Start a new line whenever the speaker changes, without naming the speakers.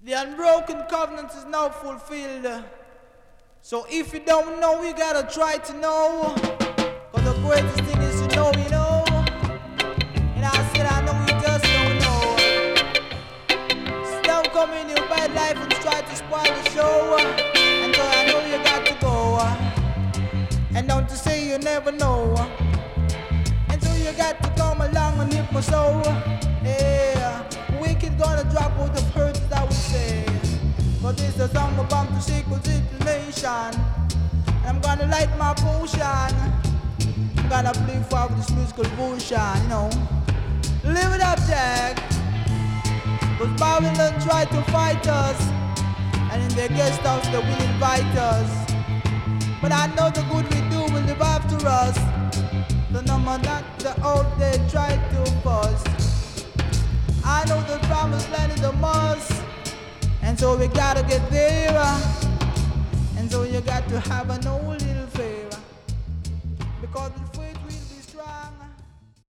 The unbroken covenant is now fulfilled. So if you don't know, you gotta try to know. Cause the greatest thing is to know, you know. And I said I know you just don't know. So don't come in your bad life and try to spoil the show. And so I know you got to go. And don't you say you never know. And so you got to come along and lift my soul. Yeah, wicked gonna drop all the hurts that we say. But this is a song about the sequel situation. I'm gonna light my potion. I'm gonna play for this musical potion, you know. Live it up, Jack. Cause Babylon tried to fight us, and in their guest house they will invite us. But I know the good we do will live after us. The number that the old they tried to fuss. I know the promised land is a must. And so we gotta get there. And so you got to have an old little favor. Because the faith we